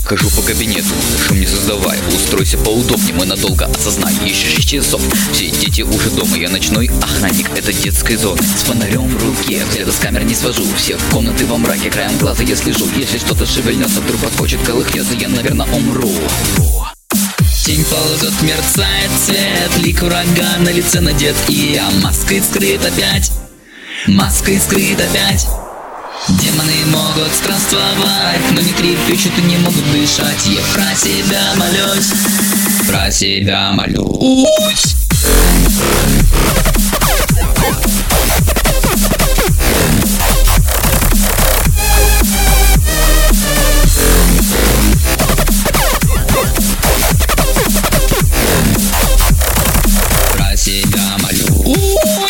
Хожу по кабинету, шум не создавай. Устройся поудобнее, мы надолго осознай. Еще 6 часов, все дети уже дома. Я ночной охранник, это детской зоны. С фонарем в руке, взгляда с камер не свожу. Все в комнаты во мраке, краем глаза я слежу. Если что-то шевельнется, вдруг подскочит, колыхнется, я, наверное, умру. Тень ползет, мерцает цвет, лик врага на лице надет, и я маской скрыт опять. Маской скрыт опять. Демоны могут странствовать, но не трепещут и не могут дышать. Я про себя молюсь, про себя молюсь. Про себя молюсь.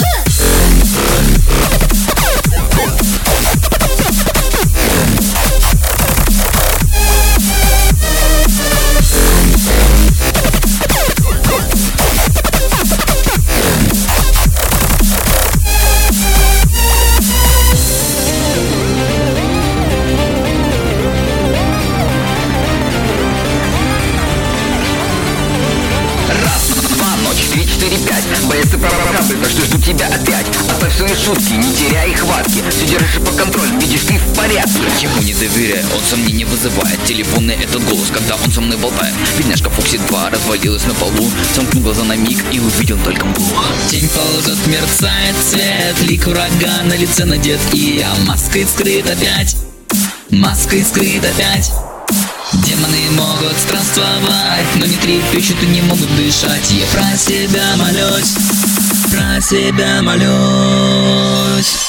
Боец, ты правда, так что жду тебя опять. Оставь свои шутки, не теряй хватки. Все держишь под контролем, видишь, ты в порядке. Ему не доверяю, он сомнений вызывает. Телефонный этот голос, когда он со мной болтает. Бедняжка Фокси 2 развалилась на полу. Сомкнул глаза на миг и увидел только мглу. Тень ползет, мерцает цвет, лик врага на лице надет, и я маской скрыт опять. Маской скрыт опять. Демоны могут странствовать, но не трепещут и не могут дышать. Я про себя молюсь, про себя молюсь.